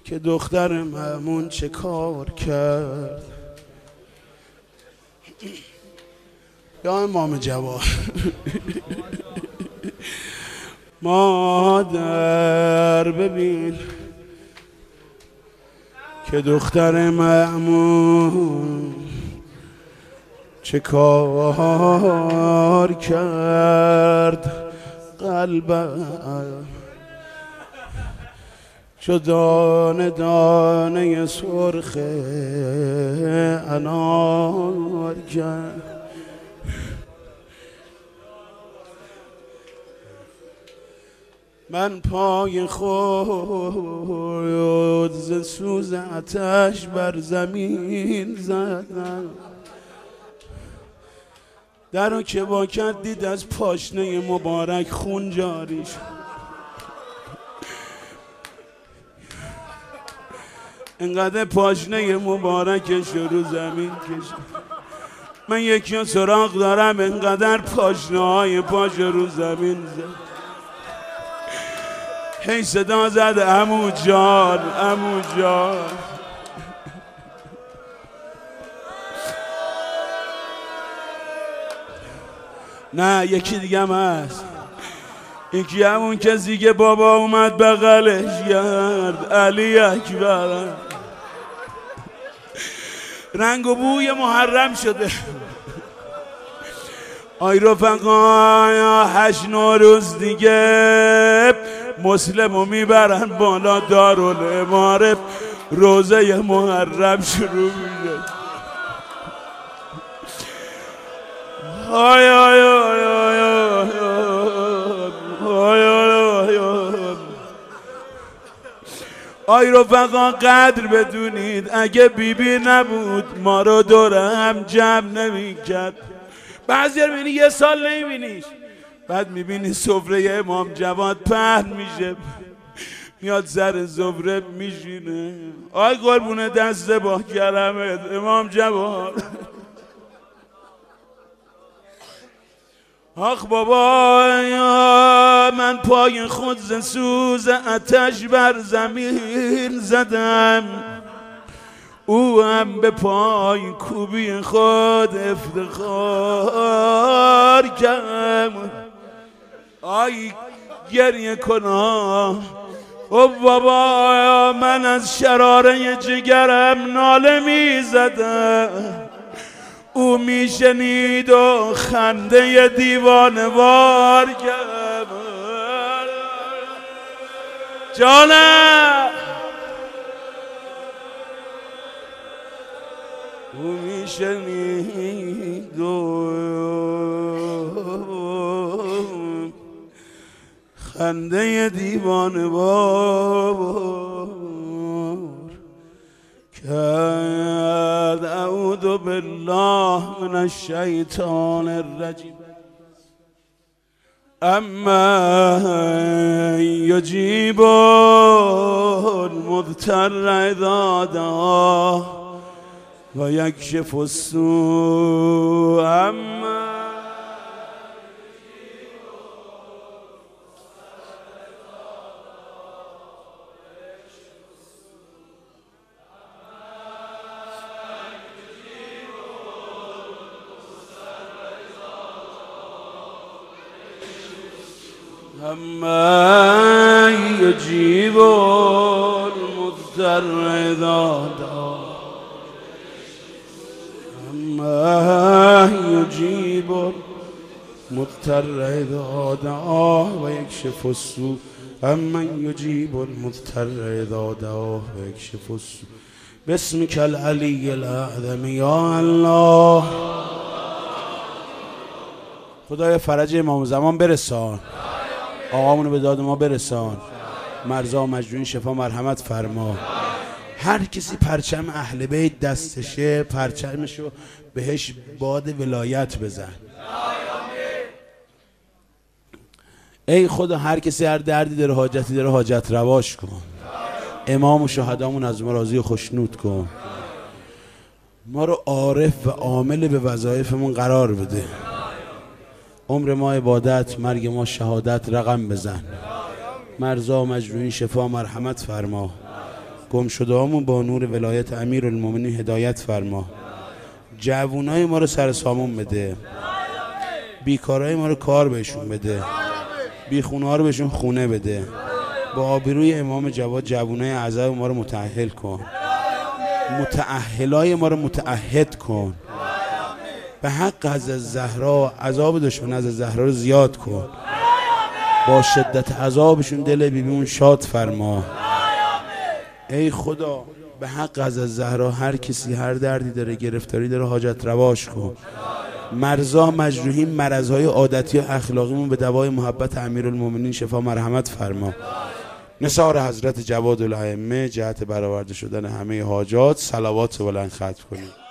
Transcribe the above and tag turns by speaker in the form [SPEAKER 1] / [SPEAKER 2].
[SPEAKER 1] که دختر مأمون چه کار کرد. یا امام جواد مادر ببین که دختر مأمون چه کار کرد. قلبم چو دانه دانه سرخ انار کرد. من پای خود ز سوز آتش بر زمین زدم. درو که با کرد دید از پاشنه مبارک خون جاری شد. انقدر پاشنه مبارکش رو زمین کشید. من یکی سراغ دارم انقدر پاشنه های پاش رو زمین زد. هی صدا زد عمو جان عمو جان. نه یکی دیگه هم هست. یکی همون کسی که بابا اومد بغلش کرد علی اکبر. رنگ و بوی محرم شده. آی رفقا 8 روز دیگه مسلمو میبرن بالا دارالامارت. روزه محرم شروع میشه. آی آی آی آی آی آی آی رفقا قدر بدونید اگه بیبی نبود ما رو دور هم جمع نمیکرد. بعضی رو میبینی 1 سال نمیبینیش، بعد میبینی سفره امام جواد پهن میشه، میاد سر سفره میشینه. آی قربون دست با کرمت امام جواد. آخ بابا من پای خود ز سوز آتش بر زمین زدم. او هم به پای کوبی خود افتخار کرد. آی گریه کنا او بابا من از شراره جگرم ناله می زدم. او میشنید و خنده دیوانه وار کرد. جانم او میشنید و خنده دیوانه وار کرد. اعوذ بالله من الشیطان الرجیم. اما یجیب المضطر اذا دعاه و یکشف السوء. اما اما یجیب المضطر اذا دعاه. اما یجیب المضطر اذا دعاه و یکشف السوء. اما یجیب المضطر اذا دعاه و یکشف السوء. باسمک العلی الاعظم یا الله. خدای فرج امام زمان برسان. آقامونو به داد ما برسان. مرزا و مجنون شفا مرحمت فرما. هر کسی پرچم اهل بیت دستشه پرچمشو بهش باد ولایت بزن. ای خدا هر کسی هر دردی داره حاجتی داره حاجت رواش کن. امام و شهدامون از ما راضی و خوشنود کن. ما رو عارف و عامل به وظایفمون قرار بده. عمر ما عبادت، مرگ ما شهادت رقم بزن. مرزا و مجروحین شفا مرحمت فرما. گم شده هامون با نور ولایت امیرالمومنین هدایت فرما. جوونای ما رو سر سامون بده، بیکارای ما رو کار بهشون بده، بیخونه ها رو بهشون خونه بده. با آبروی امام جواد جوونای اعضای ما رو متأهل کن، متأهلای ما رو متعهد کن. به حق حضرت زهرا عذاب دشمن حضرت زهرا رو زیاد کن. با شدت عذابشون دل بیبیمون شاد فرما. ای خدا به حق حضرت زهرا هر کسی هر دردی داره، گرفتاری داره، حاجت رواش کن. مرزا مجروحین مرضهای عادتی و اخلاقیمون به دوای محبت امیرالمومنین شفا مرحمت فرما. نثار حضرت جواد الائمه جهت برآورده شدن همه حاجات صلوات بلند ختم کنیم.